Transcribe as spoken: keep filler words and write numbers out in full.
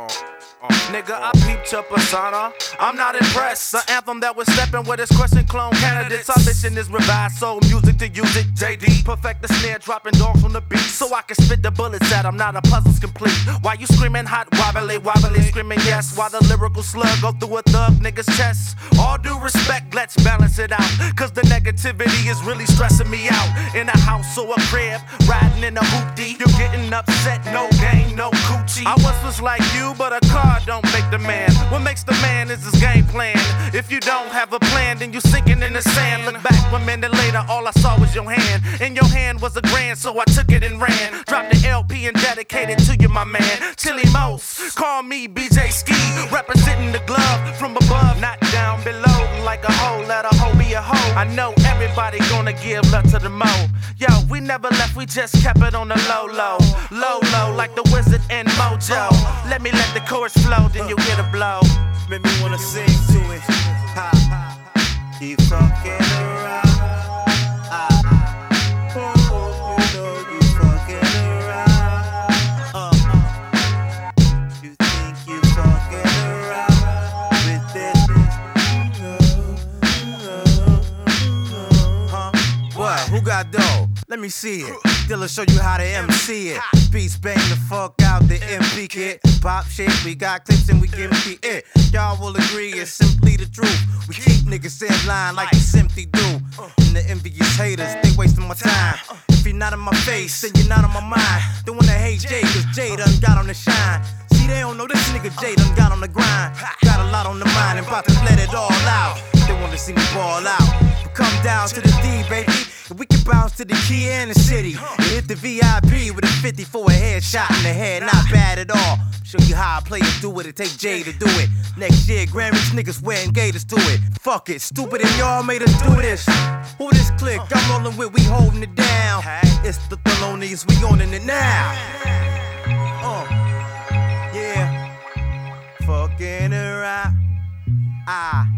Uh, uh, Nigga, I peeped your persona. I'm not impressed. The anthem that was stepping with his question clone candidates. Our mission is revive soul music to use it. J D, perfect the snare, dropping dogs on the beat. So I can spit the bullets at him, now the puzzle's complete. Why you screaming hot, wobbly, wobbly, screaming yes? While the lyrical slug go through a thug nigga's chest. All due respect, let's balance it out. Cause the negativity is really stressing me out. In a house or a crib, riding in a hoopty. You're getting upset, no game, no coochie. I once was like you, but a car don't make the man. What makes the man is his game plan. If you don't have a plan, then you sinking in the sand. Look back one minute later, all I saw was your hand. In your hand was a grand, so I took it and ran. Dropped the L P and dedicated to you, my man. Chili Most, call me B J Ski. Representing the glove from above, not down below. Like a hoe, let a hoe be a hoe. I know everybody gonna give love to the mo. Yo, we never left, we just kept it on the low, low. Low, low, like the Wizard and Mojo. Let me let the chorus flow, then you get a blow. Make me wanna sing to it. Ha, ha. Keep fucking around. Ah, oh, you know you fucking around. Uh, you think you fucking around with this? Huh? What? Who got dough? Let me see it. Dilla show you how to M C it. Beats bang the fuck out the M P kit. Pop shit, we got clips and we give me it. Y'all will agree it's simply the truth. We keep niggas in line like we simply do. And the envious haters, they wasting my time. If you're not in my face, then you're not on my mind. They wanna hate Jay, cause Jay done got on the shine. See, they don't know this nigga Jay done got on the grind. Got a lot on the mind and about to let it all out. They wanna see me ball out. But come down to the D, baby. And we can bounce to the key and the city. And hit the V I P with a fifty for a headshot in the head. Not bad at all. Show you how I play it, do it. It take Jay to do it. Next year, Grammys niggas wearing gators to it. Fuck it, stupid and y'all made us do this. Who this click? I'm rolling with, we holding it down. It's the Thelonious, we owning it now. Uh, yeah, fucking around. Ah.